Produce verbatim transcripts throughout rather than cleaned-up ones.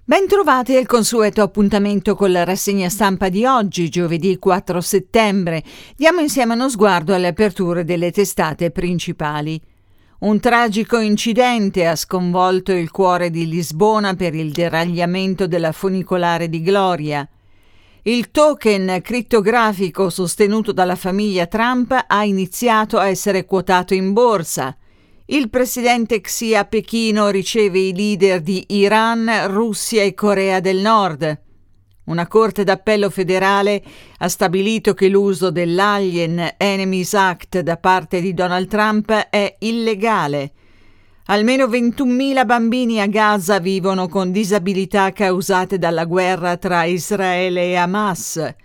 Bentrovati al consueto appuntamento con la rassegna stampa di oggi, giovedì quattro settembre. Diamo insieme uno sguardo alle aperture delle testate principali. Un tragico incidente ha sconvolto il cuore di Lisbona per il deragliamento della funicolare di Gloria. Il token crittografico sostenuto dalla famiglia Trump ha iniziato a essere quotato in borsa. Il presidente Xi a Pechino riceve i leader di Iran, Russia e Corea del Nord. Una corte d'appello federale ha stabilito che l'uso dell'Alien Enemies Act da parte di Donald Trump è illegale. Almeno ventunomila bambini a Gaza vivono con disabilità causate dalla guerra tra Israele e Hamas.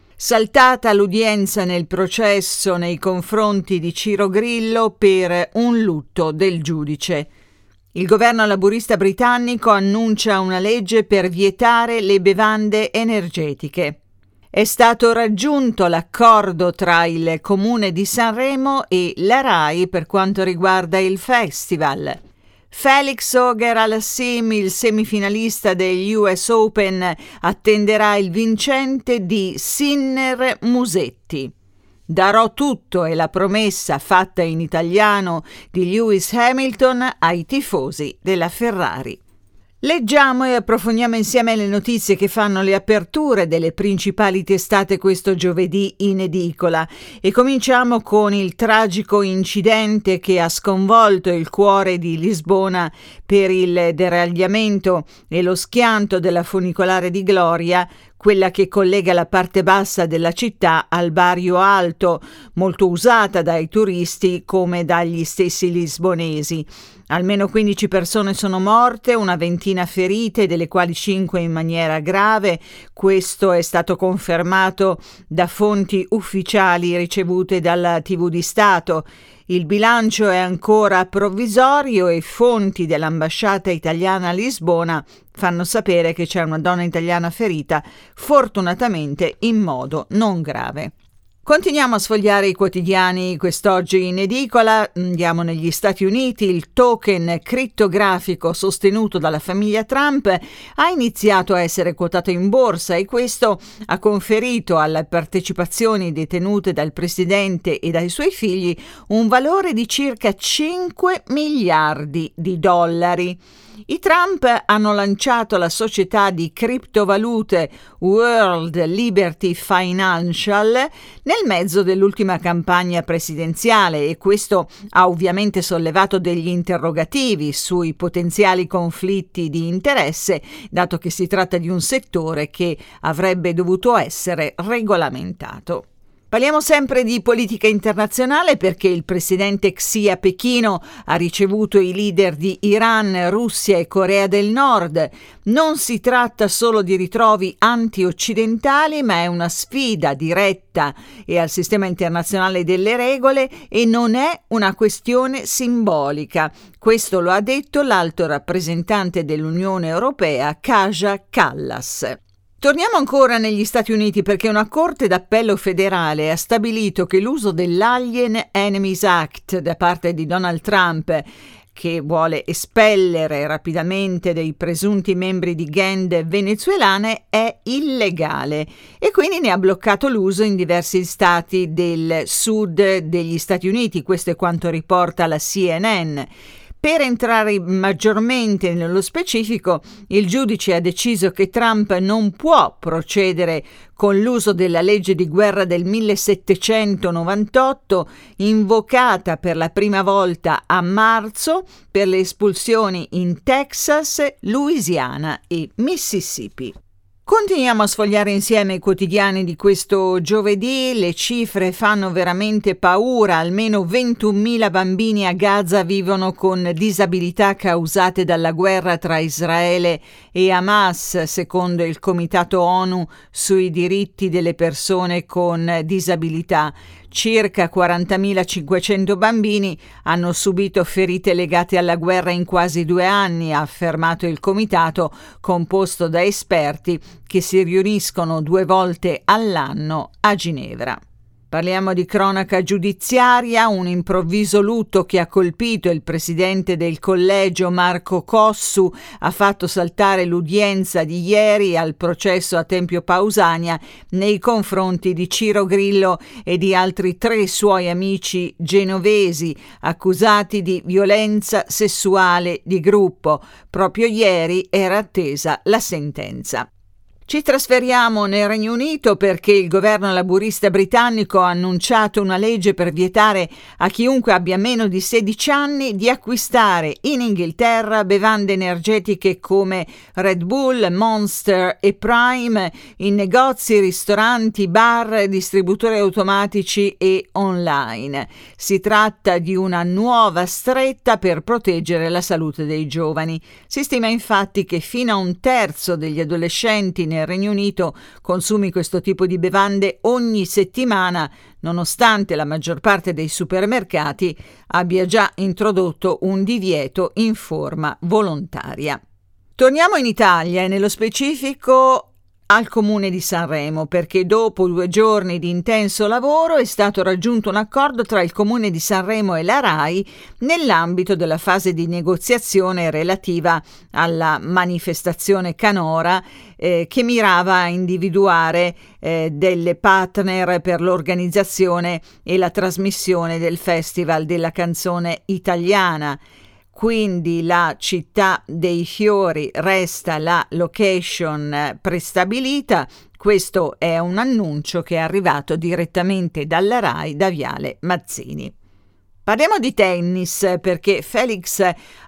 Saltata l'udienza nel processo nei confronti di Ciro Grillo per un lutto del giudice. Il governo laburista britannico annuncia una legge per vietare le bevande energetiche. È stato raggiunto l'accordo tra il Comune di Sanremo e la RAI per quanto riguarda il festival. Felix Auger-Aliassime, il semifinalista degli U S Open, attenderà il vincente di Sinner-Musetti. Darò tutto è la promessa fatta in italiano di Lewis Hamilton ai tifosi della Ferrari. Leggiamo e approfondiamo insieme le notizie che fanno le aperture delle principali testate questo giovedì in edicola e cominciamo con il tragico incidente che ha sconvolto il cuore di Lisbona per il deragliamento e lo schianto della funicolare di Gloria, quella che collega la parte bassa della città al Barrio Alto, molto usata dai turisti come dagli stessi lisbonesi. Almeno quindici persone sono morte, una ventina ferite, delle quali cinque in maniera grave. Questo è stato confermato da fonti ufficiali ricevute dalla tivù di Stato. Il bilancio è ancora provvisorio e fonti dell'ambasciata italiana a Lisbona fanno sapere che c'è una donna italiana ferita, fortunatamente in modo non grave. Continuiamo a sfogliare i quotidiani quest'oggi in edicola. Andiamo negli Stati Uniti. Il token crittografico sostenuto dalla famiglia Trump ha iniziato a essere quotato in borsa e questo ha conferito alle partecipazioni detenute dal presidente e dai suoi figli un valore di circa cinque miliardi di dollari. I Trump hanno lanciato la società di criptovalute World Liberty Financial nel mezzo dell'ultima campagna presidenziale e questo ha ovviamente sollevato degli interrogativi sui potenziali conflitti di interesse, dato che si tratta di un settore che avrebbe dovuto essere regolamentato. Parliamo sempre di politica internazionale perché il presidente Xi a Pechino ha ricevuto i leader di Iran, Russia e Corea del Nord. Non si tratta solo di ritrovi anti-occidentali, ma è una sfida diretta e al sistema internazionale delle regole e non è una questione simbolica. Questo lo ha detto l'alto rappresentante dell'Unione Europea, Kaja Kallas. Torniamo ancora negli Stati Uniti perché una corte d'appello federale ha stabilito che l'uso dell'Alien Enemies Act da parte di Donald Trump, che vuole espellere rapidamente dei presunti membri di gang venezuelane, è illegale e quindi ne ha bloccato l'uso in diversi stati del sud degli Stati Uniti. Questo è quanto riporta la C N N. Per entrare maggiormente nello specifico, il giudice ha deciso che Trump non può procedere con l'uso della legge di guerra del millesettecentonovantotto, invocata per la prima volta a marzo per le espulsioni in Texas, Louisiana e Mississippi. Continuiamo a sfogliare insieme i quotidiani di questo giovedì. Le cifre fanno veramente paura. Almeno ventunomila bambini a Gaza vivono con disabilità causate dalla guerra tra Israele e Hamas, secondo il Comitato ONU sui diritti delle persone con disabilità. Circa quarantamilacinquecento bambini hanno subito ferite legate alla guerra in quasi due anni, ha affermato il comitato composto da esperti che si riuniscono due volte all'anno a Ginevra. Parliamo di cronaca giudiziaria, un improvviso lutto che ha colpito il presidente del collegio Marco Cossu ha fatto saltare l'udienza di ieri al processo a Tempio Pausania nei confronti di Ciro Grillo e di altri tre suoi amici genovesi accusati di violenza sessuale di gruppo. Proprio ieri era attesa la sentenza. Ci trasferiamo nel Regno Unito perché il governo laburista britannico ha annunciato una legge per vietare a chiunque abbia meno di sedici anni di acquistare in Inghilterra bevande energetiche come Red Bull, Monster e Prime in negozi, ristoranti, bar, distributori automatici e online. Si tratta di una nuova stretta per proteggere la salute dei giovani. Si stima infatti che fino a un terzo degli adolescenti nel Regno Unito consumi questo tipo di bevande ogni settimana, nonostante la maggior parte dei supermercati abbia già introdotto un divieto in forma volontaria. Torniamo in Italia e nello specifico al Comune di Sanremo, perché dopo due giorni di intenso lavoro è stato raggiunto un accordo tra il Comune di Sanremo e la RAI nell'ambito della fase di negoziazione relativa alla manifestazione canora eh, che mirava a individuare eh, delle partner per l'organizzazione e la trasmissione del Festival della Canzone Italiana. Quindi la città dei fiori resta la location prestabilita. Questo è un annuncio che è arrivato direttamente dalla RAI da Viale Mazzini. Parliamo di tennis perché Felix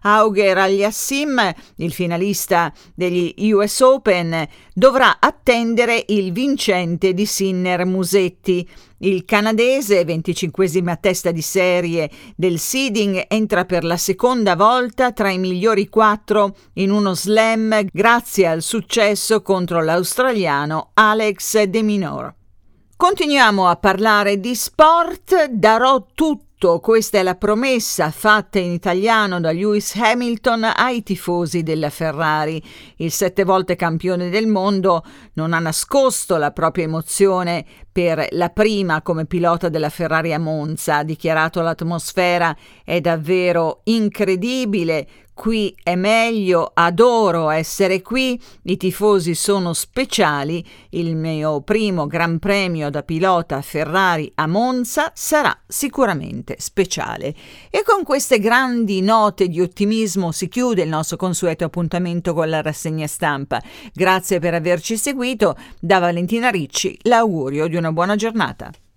Auger-Aliassime, il finalista degli U S Open, dovrà attendere il vincente di Sinner Musetti. Il canadese, venticinquesima testa di serie del seeding, entra per la seconda volta tra i migliori quattro in uno slam grazie al successo contro l'australiano Alex de Minaur. Continuiamo a parlare di sport, darò tutto. Questa è la promessa fatta in italiano da Lewis Hamilton ai tifosi della Ferrari. Il sette volte campione del mondo non ha nascosto la propria emozione per la prima come pilota della Ferrari a Monza. Ha dichiarato: l'atmosfera è davvero incredibile, qui è meglio, adoro essere qui, i tifosi sono speciali, il mio primo Gran Premio da pilota Ferrari a Monza sarà sicuramente speciale. E con queste grandi note di ottimismo si chiude il nostro consueto appuntamento con la rassegna stampa. Grazie per averci seguito, da Valentina Ricci l'augurio di una buona giornata.